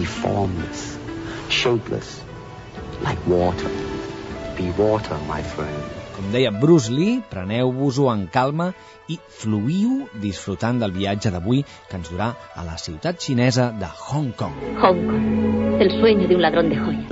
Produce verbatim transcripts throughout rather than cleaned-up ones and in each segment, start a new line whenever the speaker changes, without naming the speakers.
formless, shapeless, like water. Be water, my friend.
Com deia Bruce Lee, preneu-vos-ho en calma i fluïu disfrutant del viatge d'avui que ens durà a la ciutat xinesa de Hong Kong.
Hong Kong, el sueño de un ladrón de joyas.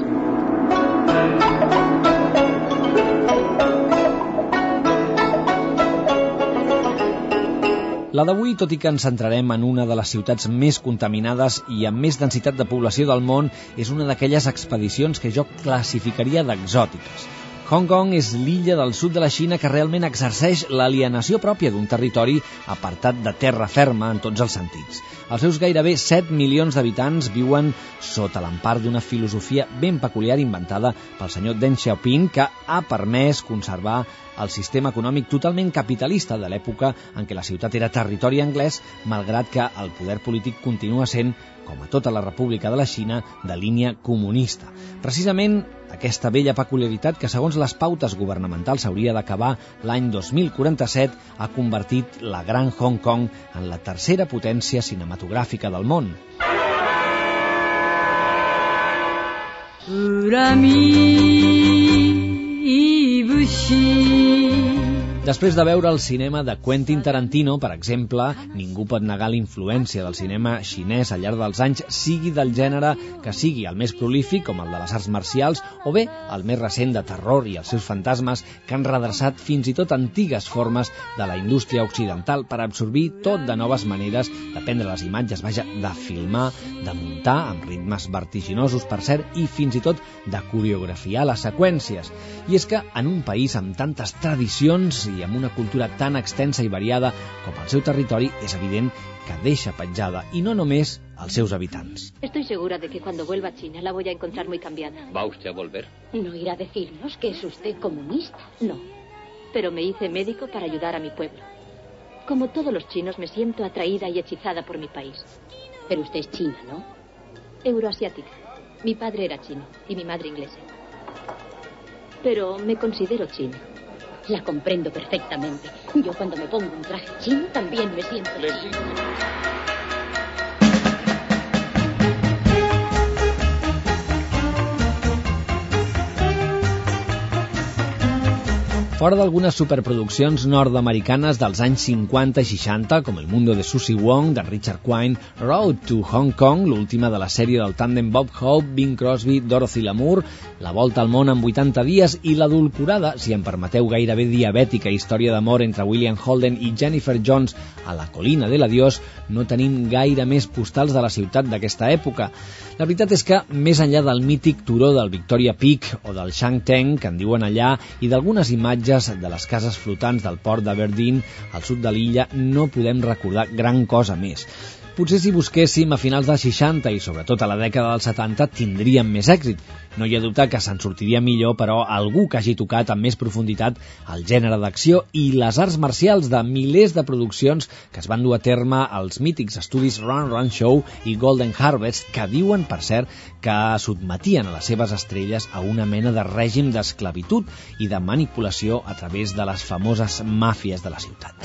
La d'avui, tot i que ens centrarem en una de les ciutats més contaminades i amb més densitat de població del món, és una d'aquelles expedicions que jo classificaria d'exòtiques. Hong Kong és l'illa del sud de la Xina que realment exerceix l'alienació pròpia d'un territori apartat de terra ferma en tots els sentits. Els seus gairebé set milions d'habitants viuen sota l'empar d'una filosofia ben peculiar inventada pel senyor Deng Xiaoping, que ha permès conservar el sistema econòmic totalment capitalista de l'època en què la ciutat era territori anglès, malgrat que el poder polític continua sent, com a tota la República de la Xina, de línia comunista. Precisament aquesta bella peculiaritat que, segons les pautes governamentals, s'hauria d'acabar l'any dos mil quaranta-set, ha convertit la gran Hong Kong en la tercera potència cinematogràfica del món. Després de veure el cinema de Quentin Tarantino, per exemple, ningú pot negar la influència del cinema xinès al llarg dels anys, sigui del gènere que sigui, el més prolífic, com el de les arts marcials, o bé el més recent de terror i els seus fantasmes, que han redreçat fins i tot antigues formes de la indústria occidental per absorbir tot de noves maneres de prendre les imatges, vaja, de filmar, de muntar, amb ritmes vertiginosos, per cert, i fins i tot de coreografiar les seqüències. I és que en un país amb tantes tradicions i amb una cultura tan extensa i variada com el seu territori, és evident que deixa petjada, i no només als seus habitants.
Estoy segura de que cuando vuelva a China la voy a encontrar muy cambiada.
¿Va usted a volver?
No irá a decirnos que es usted comunista. No, pero me hice médico para ayudar a mi pueblo. Como todos los chinos, me siento atraída y hechizada por mi país. Pero usted es china, ¿no? Euroasiática. Mi padre era chino y mi madre inglesa. Pero me considero china. La comprendo perfectamente. Yo cuando me pongo un traje chino también me siento china.
Fora d'algunes superproduccions nord-americanes dels anys cinquanta i seixanta, com El mundo de Susie Wong, de Richard Quine, Road to Hong Kong, l'última de la sèrie del tàndem Bob Hope, Bing Crosby, Dorothy Lamour, La volta al món en vuitanta dies i l'adulcorada, si em permeteu gairebé diabètica, història d'amor entre William Holden i Jennifer Jones a la colina de l'adiós, no tenim gaire més postals de la ciutat d'aquesta època. La veritat és que, més enllà del mític turó del Victoria Peak o del Shangteng, que en diuen allà, i d'algunes imatges de les cases flotants del port d'Aberdeen, al sud de l'illa, no podem recordar gran cosa més. Potser si busquéssim a finals dels seixanta i sobretot a la dècada dels setanta tindríem més èxit. No hi ha dubte que se'n sortiria millor, però algú que hagi tocat amb més profunditat el gènere d'acció i les arts marcials de milers de produccions que es van dur a terme als mítics estudis Run Run Show i Golden Harvest, que diuen, per cert, que sotmetien a les seves estrelles a una mena de règim d'esclavitud i de manipulació a través de les famoses màfies de la ciutat.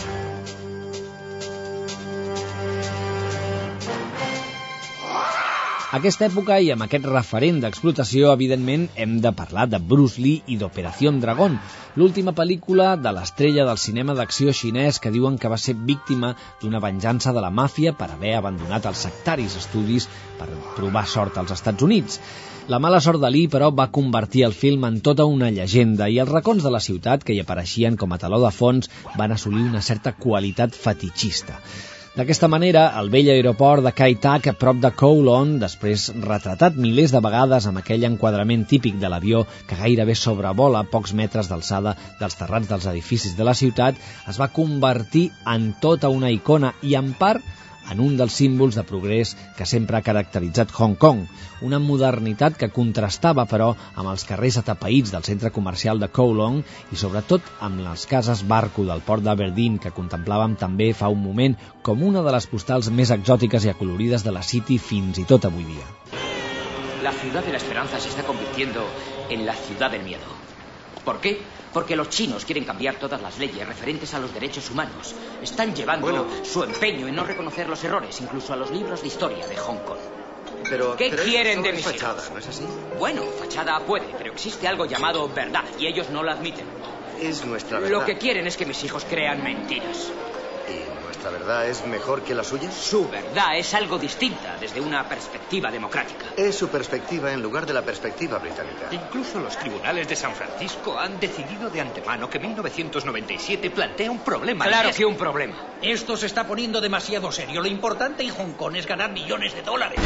Aquesta època i amb aquest referent d'explotació, evidentment, hem de parlar de Bruce Lee i d'Operación Dragón, l'última pel·lícula de l'estrella del cinema d'acció xinès que diuen que va ser víctima d'una venjança de la màfia per haver abandonat els sectaris estudis per provar sort als Estats Units. La mala sort de Lee, però, va convertir el film en tota una llegenda i els racons de la ciutat, que hi apareixien com a teló de fons, van assolir una certa qualitat fetitxista. D'aquesta manera, el vell aeroport de Kai Tak, a prop de Kowloon, després retratat milers de vegades amb aquell enquadrament típic de l'avió que gairebé sobrevola a pocs metres d'alçada dels terrats dels edificis de la ciutat, es va convertir en tota una icona i, en part, en un dels símbols de progrés que sempre ha caracteritzat Hong Kong, una modernitat que contrastava, però, amb els carrers atapeïts del centre comercial de Kowloon i, sobretot, amb les cases barco del port d'Aberdeen, que contemplàvem també fa un moment com una de les postals més exòtiques i acolorides de la City fins i tot avui dia.
La ciudad de la esperanza se está convirtiendo en la ciudad del miedo. ¿Por qué? Porque los chinos quieren cambiar todas las leyes referentes a los derechos humanos. Están llevando bueno. su empeño en no reconocer los errores, incluso a los libros de historia de Hong Kong.
Pero,
¿Qué
pero
quieren de
es
mis
fachada,
hijos?
¿no es así?
Bueno, fachada puede, pero existe algo llamado verdad y ellos no la admiten.
Es nuestra verdad.
Lo que quieren es que mis hijos crean mentiras.
¿Y nuestra verdad es mejor que la suya?
Su verdad es algo distinta desde una perspectiva democrática.
Es su perspectiva en lugar de la perspectiva británica.
Incluso los tribunales de San Francisco han decidido de antemano que mil novecientos noventa y siete plantea un problema.
Claro que un problema.
Esto se está poniendo demasiado serio. Lo importante en Hong Kong es ganar millones de dólares.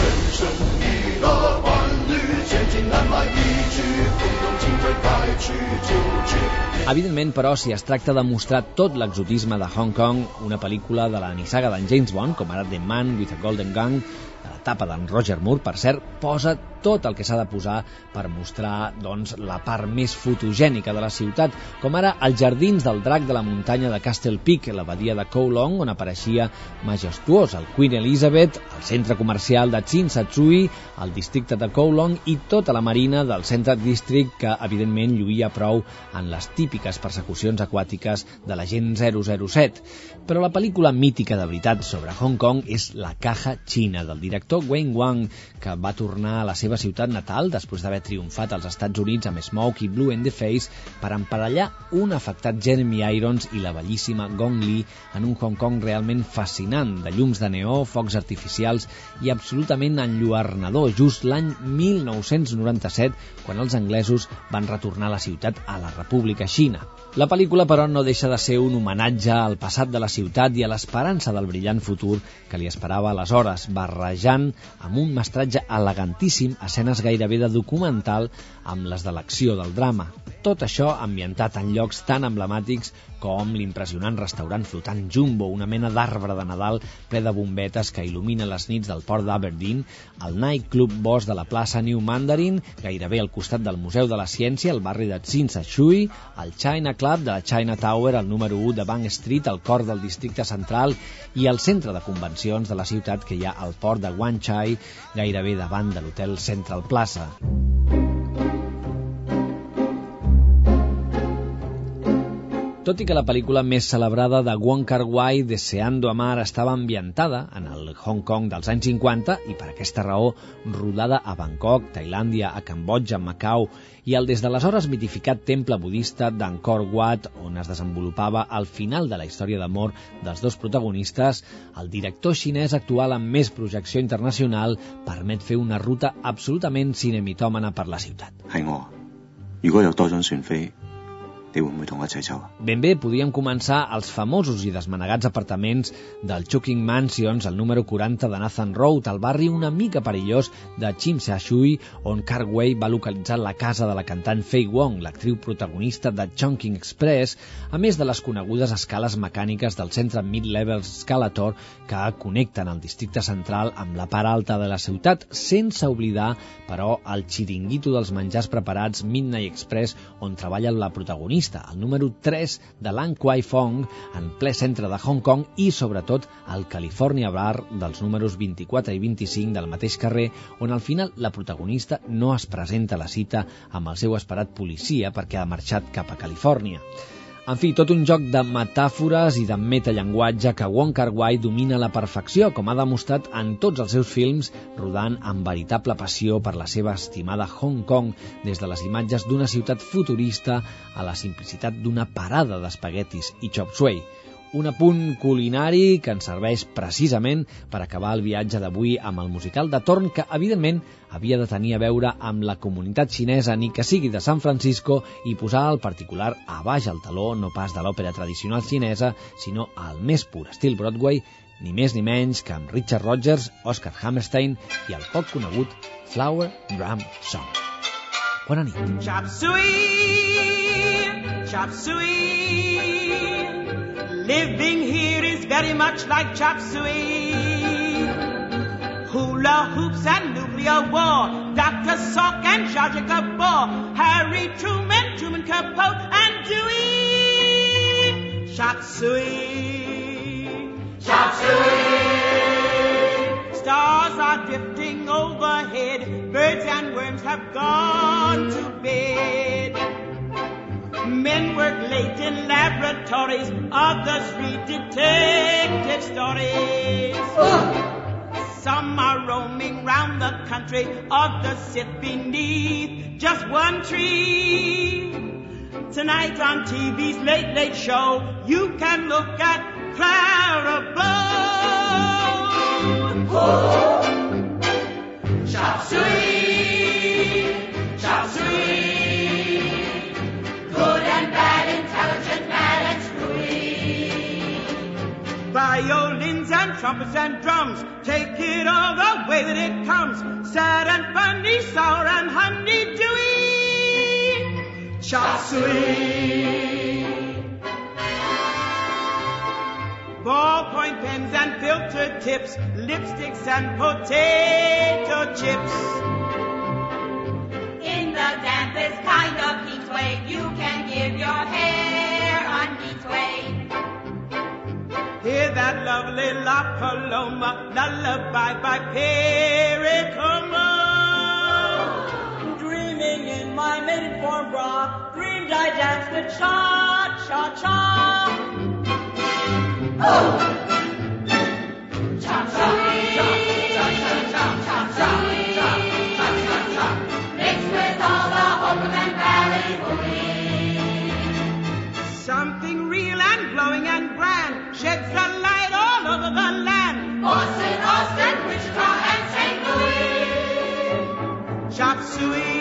Evidentment, però, si es tracta de mostrar tot l'exotisme de Hong Kong, una pel·lícula de la nissaga d'en James Bond, com ara The Man with a Golden Gun, de l'etapa d'en Roger Moore, per cert, posa tot el que s'ha de posar per mostrar, doncs, la part més fotogènica de la ciutat, com ara els jardins del drac de la muntanya de Castle Peak, la badia de Kowloon, on apareixia majestuós el Queen Elizabeth, el centre comercial de Tsim Sha Tsui, el districte de Kowloon i tota la marina del Central District, que evidentment lluïa prou en les típiques persecucions aquàtiques de l'agent zero zero set. Però la pel·lícula mítica de veritat sobre Hong Kong és La caja xina, del director Wayne Wang, que va tornar a la seva ciutat natal després d'haver triomfat als Estats Units amb Smoke i Blue in the Face per emparellar un afectat Jeremy Irons i la bellíssima Gong Li en un Hong Kong realment fascinant, de llums de neó, focs artificials i absolutament enlluernador, just l'any mil nou-cents noranta-set, quan els anglesos van retornar a la ciutat a la República Xina. La pel·lícula, però, no deixa de ser un homenatge al passat de la ciutat i a l'esperança del brillant futur que li esperava aleshores, barrejant amb un mestratge elegantíssim escenes gairebé de documental amb les de l'acció del drama. Tot això ambientat en llocs tan emblemàtics com l'impressionant restaurant flotant Jumbo, una mena d'arbre de Nadal ple de bombetes que il·lumina les nits del port d'Aberdeen, el nightclub Bosch de la plaça New Mandarin, gairebé al costat del Museu de la Ciència, al barri de Tsim Sha Tsui, el China Club de la China Tower, al número u de Bank Street, al cor del districte central, i el centre de convencions de la ciutat que hi ha al port de Wan Chai, gairebé davant de l'hotel Central Plaza. Tot i que la pel·lícula més celebrada de Wong Kar-wai, Deseando Amar, estava ambientada en el Hong Kong dels anys cinquanta i per aquesta raó rodada a Bangkok, Tailàndia, a Cambodja, Macau i el des d'aleshores mitificat temple budista d'Angkor Wat, on es desenvolupava el final de la història d'amor dels dos protagonistes, el director xinès actual amb més projecció internacional permet fer una ruta absolutament cinemitòmana per la ciutat. Ben bé, podíem començar als famosos i desmanegats apartaments del Chungking Mansions, al número quaranta de Nathan Road, al barri una mica perillós de Tsim Sha Tsui, on Kar-wai va localitzar la casa de la cantant Faye Wong, l'actriu protagonista de Chungking Express, a més de les conegudes escales mecàniques del centre Mid-Level Escalator que connecten el districte central amb la part alta de la ciutat, sense oblidar, però, el xiringuito dels menjars preparats Midnight Express, on treballa la protagonista, el número tres de Lan Kwai Fong, en ple centre de Hong Kong, i sobretot el California Bar dels números vint-i-quatre i vint-i-cinc del mateix carrer, on al final la protagonista no es presenta a la cita amb el seu esperat policia perquè ha marxat cap a Califòrnia. En fi, tot un joc de metàfores i de metallenguatge que Wong Kar-wai domina a la perfecció, com ha demostrat en tots els seus films, rodant amb veritable passió per la seva estimada Hong Kong, des de les imatges d'una ciutat futurista a la simplicitat d'una parada d'espaguetis i chop suey. Un apunt culinari que ens serveix precisament per acabar el viatge d'avui amb el musical de torn que, evidentment, havia de tenir a veure amb la comunitat xinesa, ni que sigui de San Francisco, i posar el particular a baix el taló, no pas de l'òpera tradicional xinesa, sinó al més pur estil Broadway, ni més ni menys que amb Richard Rodgers, Oscar Hammerstein i el poc conegut Flower Drum Song. Bona nit.
Chop suey, chop suey. Living here is very much like chop suey. Hula hoops and nuclear war, Doctor Salk and Zsa Zsa Gabor, Harry Truman, Truman Capote, and Dewey. Chop suey, chop suey. Stars are drifting overhead, birds and worms have gone to bed. Men work late in laboratories, others read detective stories. Oh. Some are roaming round the country, others sit beneath just one tree. Tonight on T V's Late Late Show, you can look at Clara Bow. Oh. Chop suey, chop suey, good and bad, intelligent, mad and screwy. Violins and trumpets and drums, take it all the way that it comes. Sad and funny, sour and honey-dewy. Chop suey. Ballpoint pens and filter tips, lipsticks and potato chips. In the dampest kind of heat wave, you can give your hair a neat wave. Hear that lovely La Paloma lullaby by Perry Como. Dreaming in my made-for bra, dreamed I danced the cha-cha-cha. Oh! Chop, chop, chop, chop, chop, chop, chop, chop, chop, chop, chop, chop. Mixed with all the Oakland and Valley boogie. Something real and glowing and grand sheds the light all over the land. Boston, Austin, Wichita, and Saint Louis. Chop suey.